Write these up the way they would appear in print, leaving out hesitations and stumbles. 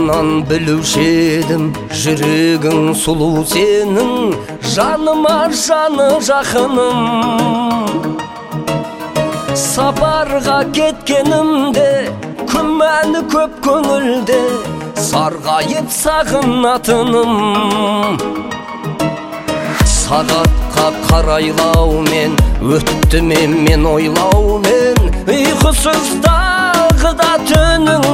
бұрыннан білуші едім, жүрегің сұлу сенің, жаныма жаны жақыным. Сапарға кеткенімде күмәні көп көңілде, сарғайып сағынатыным. Сағатқа қарайлаумен өтті мен ойлаумен, ұйқысыздағы да түнің.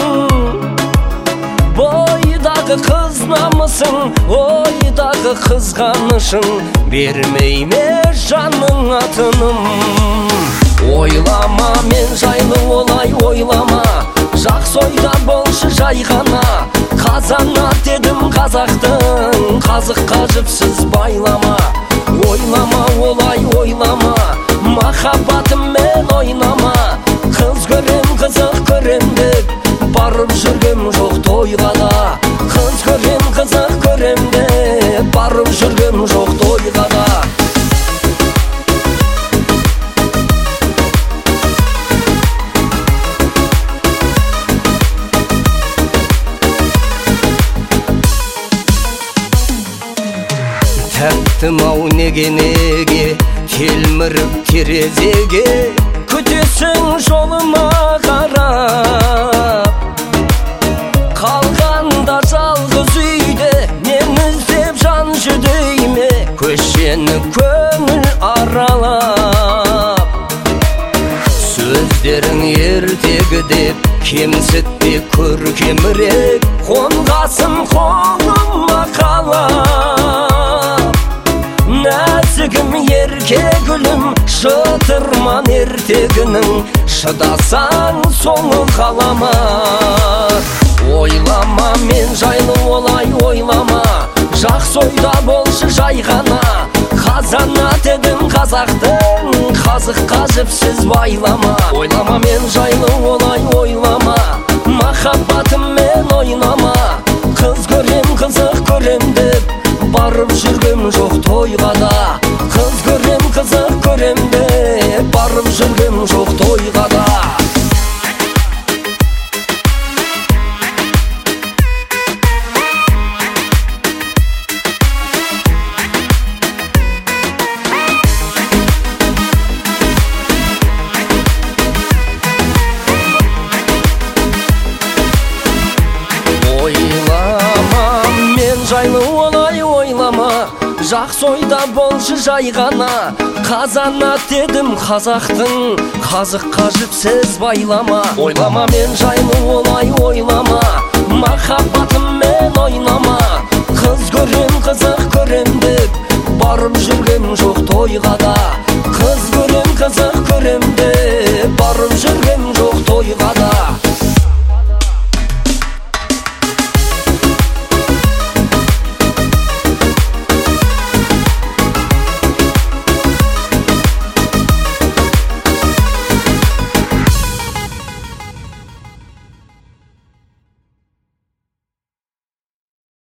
Бойдағы қыз намысың, ойдағы қызғанышың, бермей ме жаның атыным. Ойлама мен жайлы олай ойлама, жақсы ойда болшы жай ғана. Қазанат едім қазақтың, қазыққа жіпсіз байлама. Ойлама олай ойлама, махаббатыммен ойнама. Қыз көрем қызық көрем деп, барып жүргем жоқ тойға да. Қыз көрем қызық көрем деп, барып жүргем жоқ тойға да. Тәттім-ау неге телміріп терезеге, күтесің жолыма қарап. Қалғанда жалғыз үйде мен іздеп жан жүдей ме, көшені көңіл аралап. Сөздерің ертегі деп кемсітпе көркемірек, қонғасын қолыма қалап. Нәзігім ерке гүлім, шытырман ертегінің, шыдасаң соңы қалама. Ойлама мен жайлы олай ойлама, жақсы ойда болшы жай ғана. Қазанат едім қазақтың, қазыққа жіпсіз байлама. Ойлама мен жайлы олай ойлама, махаббатыммен ойнама. Қыз көрем қызық көрем деп, барып жүргем жоқ тойға да. Қыз көрем қызық көрем деп, барып жүргем жоқ тойға да. Жайлы олай ойлама, жақсы ойда болшы жай ғана. Қазанат едім қазақтың, қазыққа жіпсіз байлама. Ойлама мен жайлы олай ойлама, махаббатыммен ойнама. Қыз көрем қызық көрем деп, барып жүргем жоқ тойға да. Қыз көрем қызық көрем деп, барып жүргем